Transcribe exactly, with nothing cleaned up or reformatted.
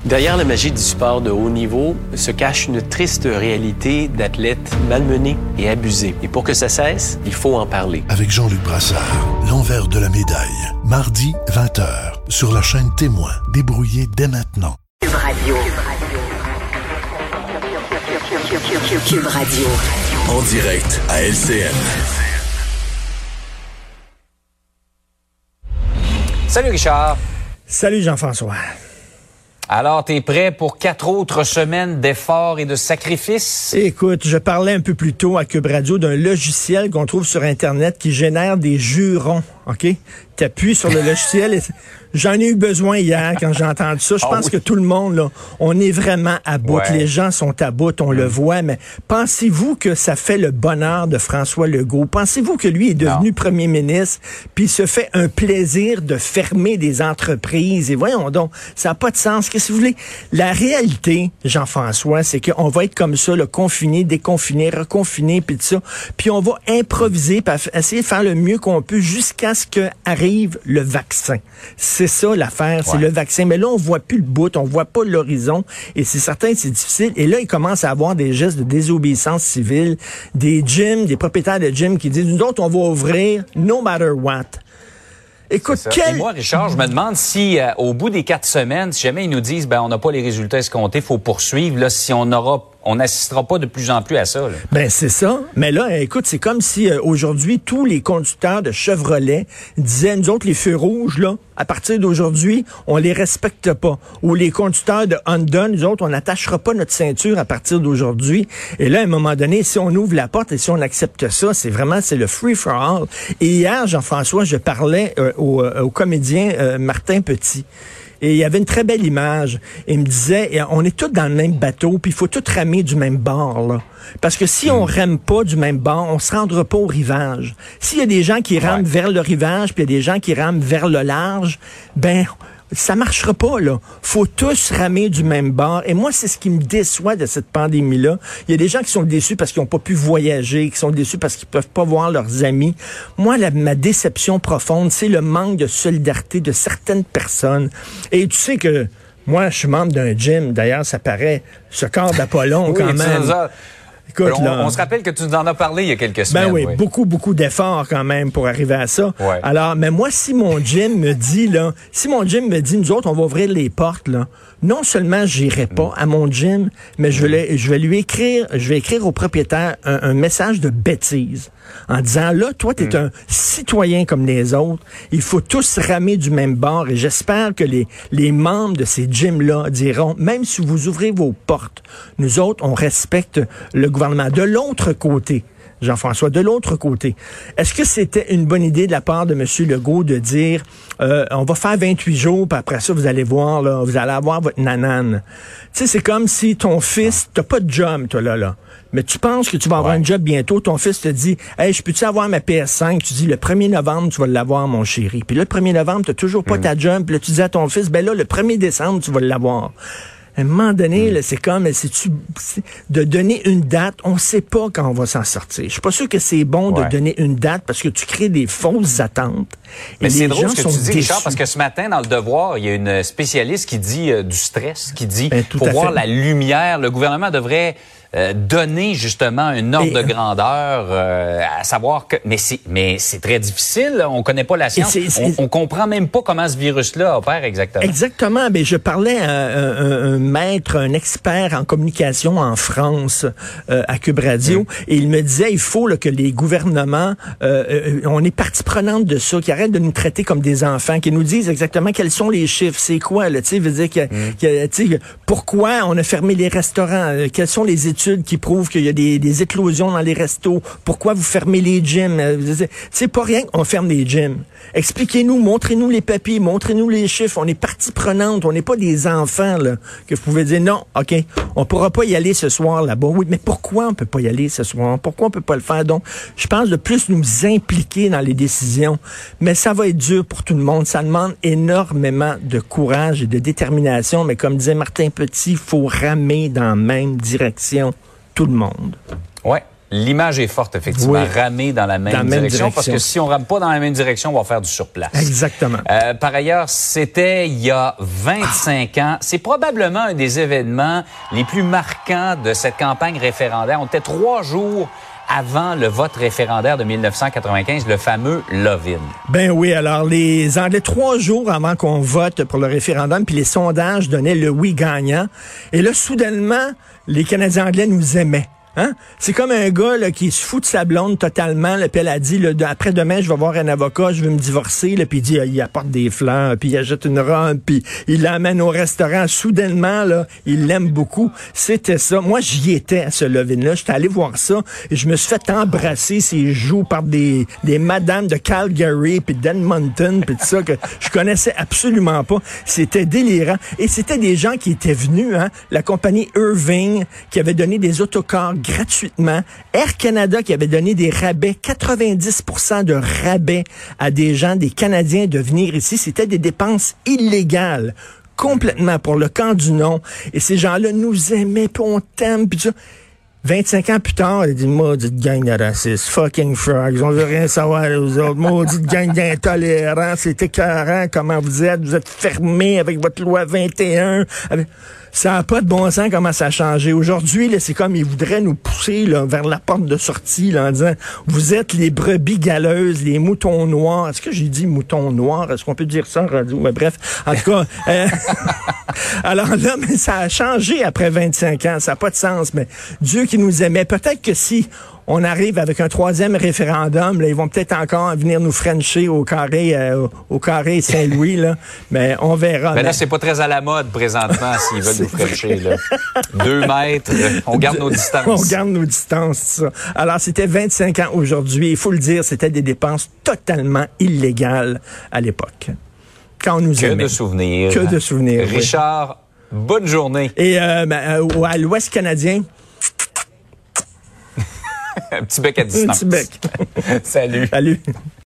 Derrière la magie du sport de haut niveau se cache une triste réalité d'athlètes malmenés et abusés. Et pour que ça cesse, il faut en parler. Avec Jean-Luc Brassard, l'envers de la médaille. Mardi, vingt heures, sur la chaîne Témoin. Débrouillé dès maintenant. Cube Radio. Cube Radio. En direct à L C N. Salut Richard. Salut Jean-François. Alors, t'es prêt pour quatre autres semaines d'efforts et de sacrifices? Écoute, je parlais un peu plus tôt à Cube Radio d'un logiciel qu'on trouve sur Internet qui génère des jurons, OK? T'appuies sur le logiciel et j'en ai eu besoin hier quand j'ai entendu ça. Je pense oh oui. que tout le monde, là, on est vraiment à bout. Ouais. Les gens sont à bout, on mmh. le voit, mais pensez-vous que ça fait le bonheur de François Legault? Pensez-vous que lui est devenu non. premier ministre puis il se fait un plaisir de fermer des entreprises? Et voyons donc, ça n'a pas de sens. Qu'est-ce que vous voulez? La réalité, Jean-François, c'est qu'on va être comme ça, le confiné, déconfiné, reconfiné, puis tout ça. Puis on va improviser, puis essayer de faire le mieux qu'on peut jusqu'à ce qu'arrive le vaccin. C'est ça l'affaire, c'est ouais. le vaccin. Mais là, on voit plus le bout, on voit pas l'horizon. Et c'est certain que c'est difficile. Et là, il commence à avoir des gestes de désobéissance civile, des gyms, des propriétaires de gyms qui disent, nous autres, on va ouvrir no matter what. Écoute, quel... Et moi, Richard, je me demande si, euh, au bout des quatre semaines, si jamais ils nous disent, ben, on n'a pas les résultats escomptés, faut poursuivre, là, si on aura, on n'assistera pas de plus en plus à ça, là. Ben, c'est ça. Mais là, écoute, c'est comme si, euh, aujourd'hui, tous les conducteurs de Chevrolet disaient, nous autres, les feux rouges, là, à partir d'aujourd'hui, on les respecte pas. Ou les conducteurs de Honda, nous autres, on n'attachera pas notre ceinture à partir d'aujourd'hui. Et là, à un moment donné, si on ouvre la porte et si on accepte ça, c'est vraiment, c'est le free for all. Et hier, Jean-François, je parlais euh, au, euh, au comédien euh, Martin Petit. Et il y avait une très belle image. Il me disait, on est tous dans le même bateau, puis il faut tous ramer du même bord, là. Parce que si on rame pas du même bord, on se rendra pas au rivage. S'il y a des gens qui rament ouais. vers le rivage, puis il y a des gens qui rament vers le large, ben... ça marchera pas, là. Faut tous ramer du même bord. Et moi, c'est ce qui me déçoit de cette pandémie-là. Il y a des gens qui sont déçus parce qu'ils n'ont pas pu voyager, qui sont déçus parce qu'ils peuvent pas voir leurs amis. Moi, la, ma déception profonde, c'est le manque de solidarité de certaines personnes. Et tu sais que moi, je suis membre d'un gym. D'ailleurs, ça paraît, ce corps d'Apollon, oui, quand même. Écoute, on, là, on se rappelle que tu nous en as parlé il y a quelques semaines. Ben oui, oui. beaucoup, beaucoup d'efforts quand même pour arriver à ça. Ouais. Alors, mais moi, si mon gym me dit, là, si mon gym me dit, nous autres, on va ouvrir les portes, là, non seulement j'irai pas à mon gym, mais je vais, je vais lui écrire, je vais écrire au propriétaire un, un message de bêtise en disant, là, toi, t'es mm. un citoyen comme les autres. Il faut tous ramer du même bord et j'espère que les, les membres de ces gyms-là diront, même si vous ouvrez vos portes, nous autres, on respecte le gouvernement. De l'autre côté, Jean-François, de l'autre côté, est-ce que c'était une bonne idée de la part de M. Legault de dire euh, on va faire vingt-huit jours, puis après ça, vous allez voir, là, vous allez avoir votre nanane. Tu sais, c'est comme si ton fils, t'as pas de job, toi, là, là. Mais tu penses que tu vas avoir ouais. un job bientôt, ton fils te dit « Hey, je peux-tu avoir ma P S cinq? » Tu dis « Le premier novembre, tu vas l'avoir, mon chéri. » Puis là, le premier novembre, t'as toujours pas mm. ta job. Puis là, tu dis à ton fils « Ben là, le premier décembre, tu vas l'avoir. » À un moment donné, mm. là, c'est comme c'est-tu, c'est, de donner une date, on ne sait pas quand on va s'en sortir. Je suis pas sûr que c'est bon ouais. de donner une date parce que tu crées des fausses attentes. Mais et c'est les drôle gens ce que sont tu dis, déçus. Richard, parce que ce matin, dans Le Devoir, il y a une spécialiste qui dit euh, du stress, qui dit ben, pour voir fait. la lumière, le gouvernement devrait euh, donner justement un ordre et, de grandeur, euh, à savoir que... Mais c'est, mais c'est très difficile, on connaît pas la science, c'est, c'est, on, on comprend même pas comment ce virus-là opère exactement. Exactement, mais je parlais à un, un, un maître, un expert en communication en France, euh, à Cube Radio, mmh. et il me disait, il faut là, que les gouvernements, euh, euh, on est partie prenante de ça, qu'ils arrêtent de nous traiter comme des enfants, qu'ils nous disent exactement quels sont les chiffres, c'est quoi, là, tu sais, veut dire que, mmh. que tu sais, pourquoi on a fermé les restaurants, euh, quelles sont les études qui prouvent qu'il y a des, des éclosions dans les restos, pourquoi vous fermez les gyms, euh, c'est pas rien qu'on ferme les gyms. Expliquez-nous, montrez-nous les papiers, montrez-nous les chiffres, on est partie prenante, on n'est pas des enfants, là, que vous pouvez dire, non, OK, on pourra pas y aller ce soir là-bas. Oui, mais pourquoi on peut pas y aller ce soir? Pourquoi on peut pas le faire? Donc, je pense de plus nous impliquer dans les décisions. Mais ça va être dur pour tout le monde. Ça demande énormément de courage et de détermination. Mais comme disait Martin Petit, il faut ramer dans la même direction tout le monde. Ouais. L'image est forte, effectivement. Oui. Ramer dans la même, dans la direction, même direction. Parce que si on rame pas dans la même direction, on va faire du surplace. Exactement. Euh, par ailleurs, c'était il y a vingt-cinq ans. C'est probablement un des événements les plus marquants de cette campagne référendaire. On était trois jours avant le vote référendaire de mille neuf cent quatre-vingt-quinze, le fameux Love-in. Ben oui, alors les Anglais, trois jours avant qu'on vote pour le référendum, puis les sondages donnaient le oui gagnant. Et là, soudainement, les Canadiens anglais nous aimaient. Hein? C'est comme un gars là, qui se fout de sa blonde totalement, là, puis elle a dit, là, après-demain, je vais voir un avocat, je veux me divorcer, là, puis il dit, il apporte des fleurs, puis il achète une robe, puis il l'amène au restaurant. Soudainement, là, il l'aime beaucoup. C'était ça. Moi, j'y étais à ce Love-in-là. J'étais allé voir ça, et je me suis fait embrasser ses joues par des, des madames de Calgary, puis d'Edmonton, puis tout ça, que je connaissais absolument pas. C'était délirant. Et c'était des gens qui étaient venus, hein, la compagnie Irving, qui avait donné des autocars gratuitement. Air Canada qui avait donné des rabais, quatre-vingt-dix pour cent de rabais à des gens, des Canadiens de venir ici. C'était des dépenses illégales, complètement pour le camp du non. Et ces gens-là nous aimaient, puis on t'aime, puis ça. vingt-cinq ans plus tard, il dit, maudite gang de racistes, fucking frogs, on veut rien savoir aux autres, maudite gang d'intolérants, c'est écœurant comment vous êtes, vous êtes fermés avec votre loi vingt et un. Avec... Ça n'a pas de bon sens comment ça a changé. Aujourd'hui, là, c'est comme ils voudraient nous pousser là, vers la porte de sortie là, en disant, vous êtes les brebis galeuses, les moutons noirs. Est-ce que j'ai dit moutons noirs? Est-ce qu'on peut dire ça en radio? Mais bref, en tout cas... euh, alors là, mais ça a changé après vingt-cinq ans. Ça n'a pas de sens, mais Dieu qui nous aimait. Peut-être que si on arrive avec un troisième référendum, là, ils vont peut-être encore venir nous frencher au carré euh, au carré Saint-Louis, là, mais on verra. Ben mais... là, c'est pas très à la mode présentement s'ils veulent nous frencher. Là. Deux mètres, on garde nos distances. On garde nos distances, ça. Alors, c'était vingt-cinq ans aujourd'hui. Il faut le dire, c'était des dépenses totalement illégales à l'époque. Quand on nous Que aimait. de souvenirs. Que de souvenirs. Richard, oui. Bonne journée. Et euh, ben, euh, à l'Ouest canadien... Un petit bec à distance. Un petit bec. Salut. Salut.